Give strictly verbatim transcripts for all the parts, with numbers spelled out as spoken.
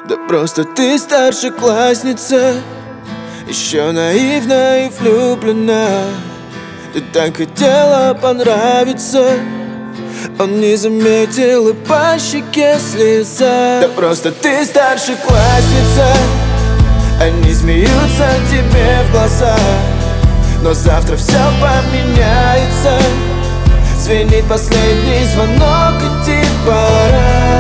Да просто ты старшеклассница, еще наивна и влюблена. Ты так хотела понравиться, он не заметил и по щеке слеза. Да просто ты старшеклассница, они смеются тебе в глаза, но завтра все поменяется. Звенит последний звонок, идти пора.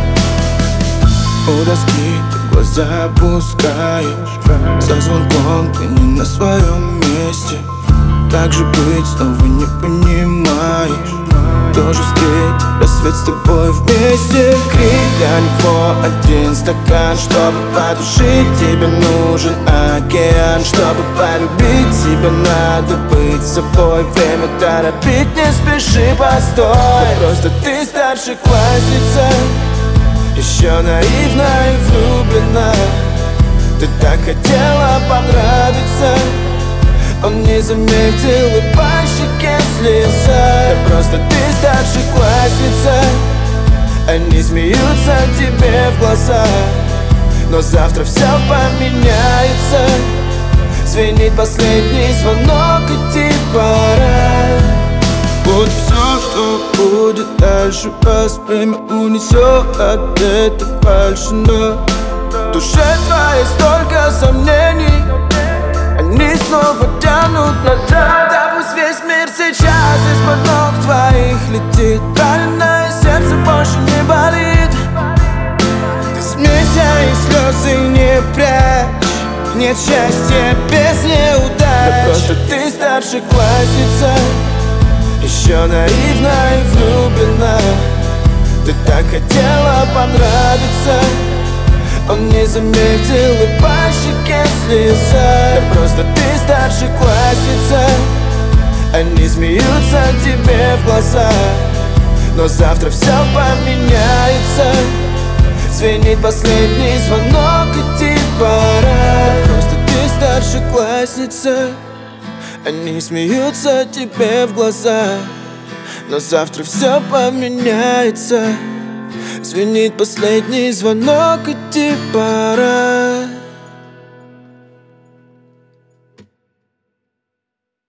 У доски ты глаза опускаешь, за звонком ты не на своем месте. Как же быть, снова не понимаешь. Тоже встретить рассвет с тобой вместе. Крик для него один стакан, чтобы потушить. Тебе нужен океан, чтобы полюбить. Тебе надо быть собой, время торопить. Не спеши, постой. Да просто ты старшеклассница, еще наивна и влюблена. Ты так хотела понравиться, он не заметил и по щеке слеза. Да просто ты старшеклассница, они смеются тебе в глаза, но завтра все поменяется. Звенит последний звонок, идти пора. Вот все, что будет дальше, вас время унесет от этой фальши. Но в душе твоей столько сомнений, они снова тянут назад. Да пусть весь мир сейчас из-под ног твоих летит. Раненое сердце больше не болит. Ты смейся и слезы не прячь, нет счастья без неудач. Да просто ты старшеклассница, еще наивна и влюблена. Ты так хотела понравиться, он не заметил и по щеке слеза. Да просто ты старшеклассница, они смеются тебе в глаза, но завтра все поменяется. Звенит последний звонок, идти пора. Да просто ты старшеклассница, они смеются тебе в глаза, но завтра все поменяется. Звенит последний звонок, идти пора.